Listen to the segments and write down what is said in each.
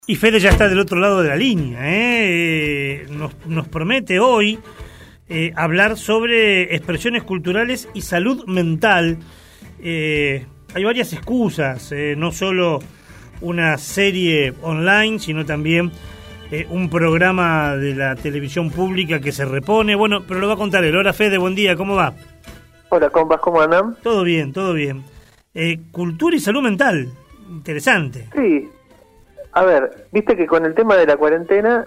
Y Fede ya está del otro lado de la línea, nos promete hoy hablar sobre expresiones culturales y salud mental. Hay varias excusas, no solo una serie online, sino también un programa de la televisión pública que se repone. Bueno, pero lo va a contar él. Hola Fede, buen día, ¿cómo va? Hola, ¿cómo vas? ¿Cómo andan? Todo bien, todo bien. Cultura y salud mental, interesante. Sí. A ver, viste que con el tema de la cuarentena,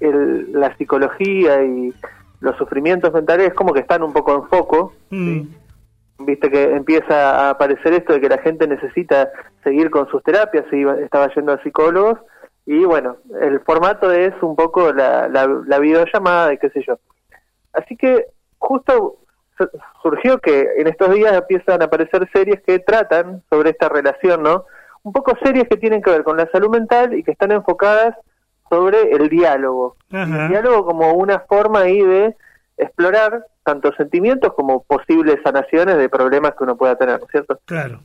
la psicología y los sufrimientos mentales es como que están un poco en foco. ¿Sí? Viste que empieza a aparecer esto de que la gente necesita seguir con sus terapias, y estaba yendo a psicólogos, y bueno, el formato es un poco la videollamada y qué sé yo. Así que justo surgió que en estos días empiezan a aparecer series que tratan sobre esta relación, ¿no? Un poco series que tienen que ver con la salud mental y que están enfocadas sobre el diálogo. El diálogo como una forma ahí de explorar tanto sentimientos como posibles sanaciones de problemas que uno pueda tener, ¿no es cierto? Claro.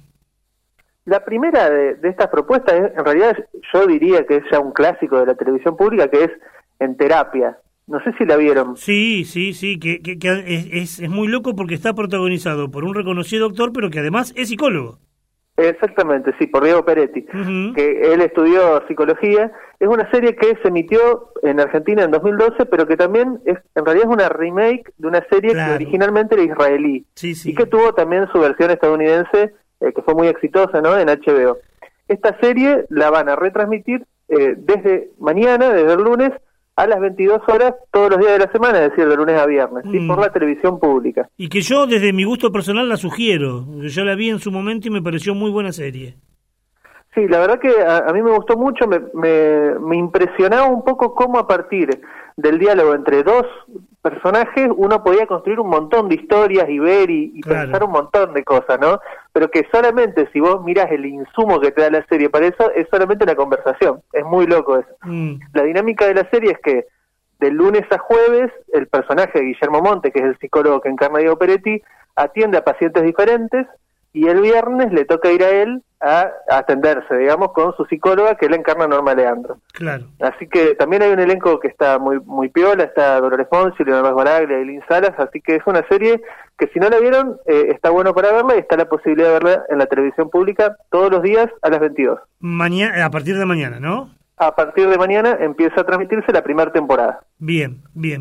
La primera de estas propuestas, en realidad yo diría que es ya un clásico de la televisión pública, que es En Terapia. No sé si la vieron. Sí, que es muy loco porque está protagonizado por un reconocido doctor, pero que además es psicólogo. Exactamente, sí, por Diego Peretti, que él estudió psicología. Es una serie que se emitió en Argentina en 2012, pero que también en realidad es una remake de una serie que originalmente era israelí, y que tuvo también su versión estadounidense, que fue muy exitosa, ¿no?, en HBO. Esta serie la van a retransmitir desde mañana, desde el lunes, a las 22 horas todos los días de la semana, es decir, de lunes a viernes, ¿sí? Por la televisión pública. Y que yo, desde mi gusto personal, la sugiero. Yo la vi en su momento y me pareció muy buena serie. Sí, la verdad que a mí me gustó mucho, me impresionaba un poco cómo a partir del diálogo entre dos personajes uno podía construir un montón de historias y ver y pensar un montón de cosas, ¿no? Pero que solamente si vos mirás el insumo que te da la serie para eso, es solamente una conversación. Es muy loco eso. La dinámica de la serie es que de lunes a jueves el personaje de Guillermo Monte, que es el psicólogo que encarna Diego Peretti, atiende a pacientes diferentes, y el viernes le toca ir a él a atenderse, digamos, con su psicóloga, que él encarna Norma Leandro. Claro. Así que también hay un elenco que está muy piola, está Dolores Fonsi, Leonardo Baraglia, Eileen Salas, así que es una serie que si no la vieron, está bueno para verla, y está la posibilidad de verla en la televisión pública todos los días a las 22. A partir de mañana, ¿no? A partir de mañana empieza a transmitirse la primera temporada. Bien.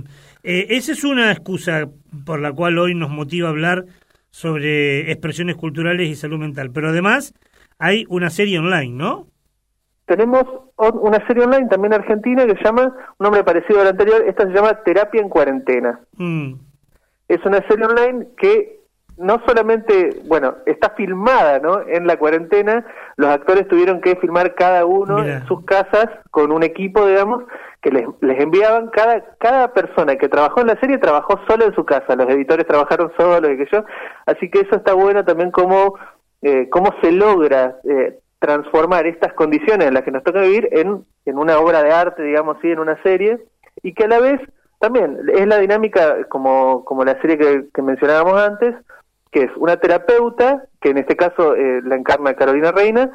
Esa es una excusa por la cual hoy nos motiva a hablar sobre expresiones culturales y salud mental, pero además hay una serie online, ¿no? Tenemos una serie online también argentina que se llama, un nombre parecido al anterior, esta se llama Terapia en Cuarentena. Es una serie online que no solamente, bueno, está filmada, ¿no?, en la cuarentena. Los actores tuvieron que filmar cada uno en sus casas con un equipo, digamos, que les enviaban. Cada persona que trabajó en la serie trabajó solo en su casa, los editores trabajaron solos y que yo, así que eso está bueno también cómo se logra transformar estas condiciones en las que nos toca vivir en una obra de arte, digamos, sí, en una serie, y que a la vez también es la dinámica como la serie que mencionábamos antes, que es una terapeuta, que en este caso la encarna Carola Reina,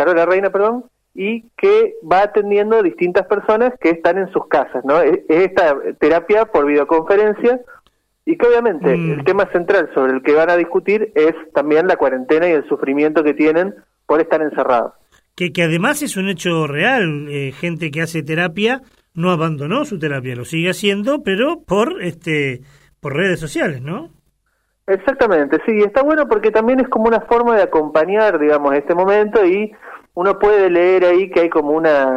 y que va atendiendo a distintas personas que están en sus casas, ¿no? Es esta terapia por videoconferencia, y que obviamente el tema central sobre el que van a discutir es también la cuarentena y el sufrimiento que tienen por estar encerrados. Que además es un hecho real, gente que hace terapia no abandonó su terapia, lo sigue haciendo, pero por redes sociales, ¿no? Exactamente, sí, está bueno porque también es como una forma de acompañar, digamos, este momento, y uno puede leer ahí que hay como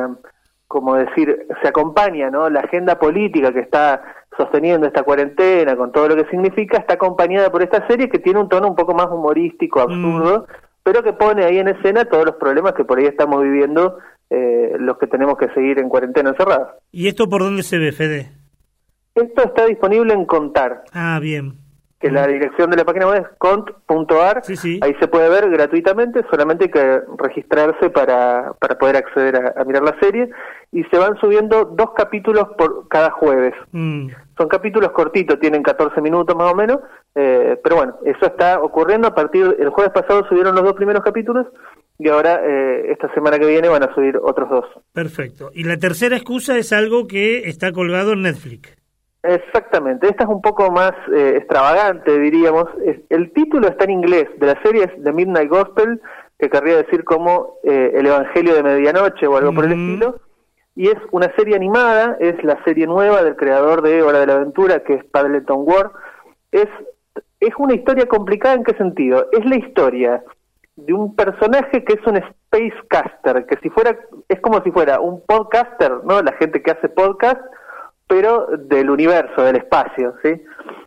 se acompaña, ¿no?, la agenda política que está sosteniendo esta cuarentena, con todo lo que significa, está acompañada por esta serie que tiene un tono un poco más humorístico, absurdo, pero que pone ahí en escena todos los problemas que por ahí estamos viviendo los que tenemos que seguir en cuarentena encerrados. ¿Y esto por dónde se ve, Fede? Esto está disponible en Contar. Ah, bien. Que la dirección de la página web es cont.ar, sí. Ahí se puede ver gratuitamente, solamente hay que registrarse para poder acceder a mirar la serie, y se van subiendo 2 capítulos por cada jueves. Son capítulos cortitos, tienen 14 minutos más o menos, pero bueno, eso está ocurriendo el jueves pasado subieron los 2 primeros capítulos, y ahora esta semana que viene van a subir otros 2. Perfecto. Y la tercera excusa es algo que está colgado en Netflix. Exactamente, esta es un poco más extravagante, diríamos. El título está en inglés, de la serie es The Midnight Gospel, que querría decir como el Evangelio de Medianoche o algo por el estilo, y es una serie animada, es la serie nueva del creador de Hora de la Aventura, que es Paddleton Ward. Es una historia complicada. ¿En qué sentido? Es la historia de un personaje que es un spacecaster, que es como si fuera un podcaster, ¿no? La gente que hace podcast, pero del universo, del espacio, ¿sí?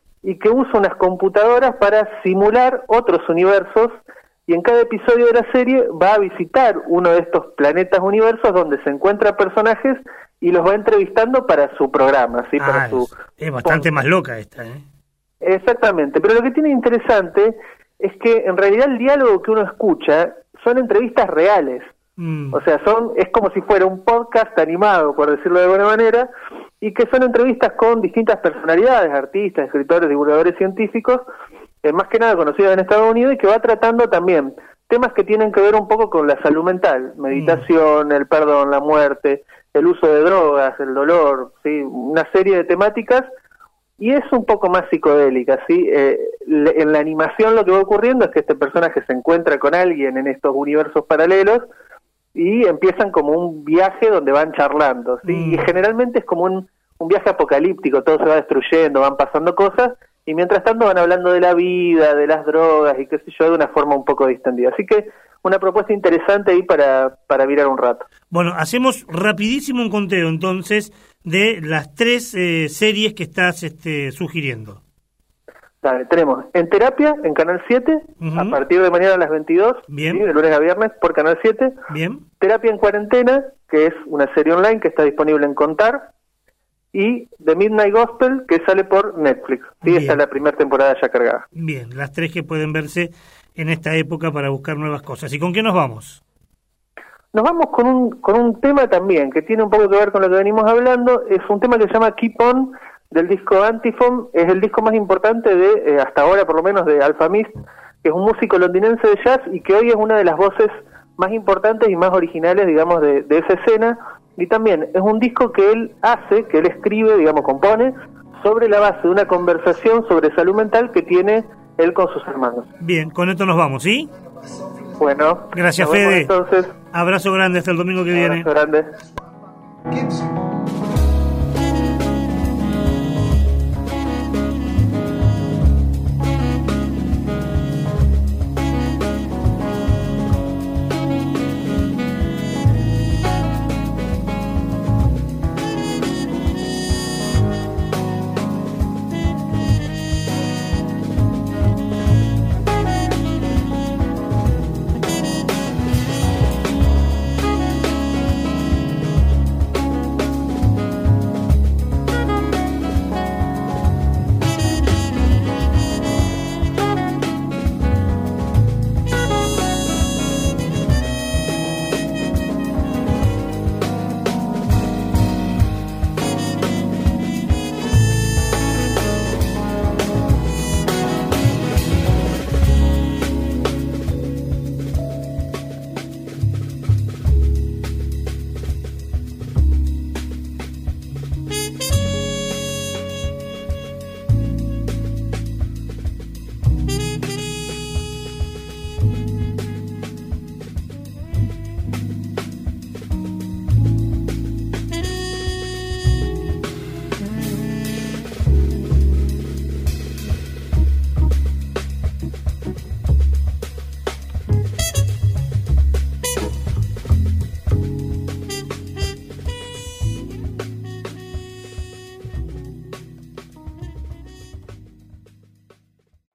Y que usa unas computadoras para simular otros universos, y en cada episodio de la serie va a visitar uno de estos planetas universos donde se encuentra personajes y los va entrevistando para su programa, ¿sí? Es bastante más loca esta, ¿eh? Exactamente, pero lo que tiene interesante es que en realidad el diálogo que uno escucha son entrevistas reales. O sea, es como si fuera un podcast animado, por decirlo de alguna manera, y que son entrevistas con distintas personalidades, artistas, escritores, divulgadores científicos, más que nada conocidos en Estados Unidos, y que va tratando también temas que tienen que ver un poco con la salud mental, meditación, el perdón, la muerte, el uso de drogas, el dolor, ¿sí? Una serie de temáticas, y es un poco más psicodélica, ¿sí? En la animación lo que va ocurriendo es que este personaje se encuentra con alguien en estos universos paralelos, y empiezan como un viaje donde van charlando, ¿sí? Y generalmente es como un viaje apocalíptico, todo se va destruyendo, van pasando cosas, y mientras tanto van hablando de la vida, de las drogas y qué sé yo, de una forma un poco distendida. Así que una propuesta interesante ahí para mirar un rato. Bueno, hacemos rapidísimo un conteo entonces de las 3 series que estás sugiriendo. Dale, tenemos En Terapia, en Canal 7, a partir de mañana a las 22, bien, ¿sí? De lunes a viernes por Canal 7. Bien. Terapia en Cuarentena, que es una serie online que está disponible en Contar, y The Midnight Gospel, que sale por Netflix. ¿Sí? Esta es la primera temporada ya cargada. Bien, las 3 que pueden verse en esta época para buscar nuevas cosas. ¿Y con qué nos vamos? Nos vamos con un tema también que tiene un poco que ver con lo que venimos hablando. Es un tema que se llama Keep On, del disco Antiphon. Es el disco más importante de, hasta ahora por lo menos, de Alfa Mist, que es un músico londinense de jazz y que hoy es una de las voces más importantes y más originales, digamos, de esa escena. Y también es un disco que él hace, que él escribe, digamos, compone, sobre la base de una conversación sobre salud mental que tiene él con sus hermanos. Bien, con esto nos vamos, ¿sí? Bueno. Gracias, Fede. Entonces. Abrazo grande, hasta el domingo que viene. Abrazo grande.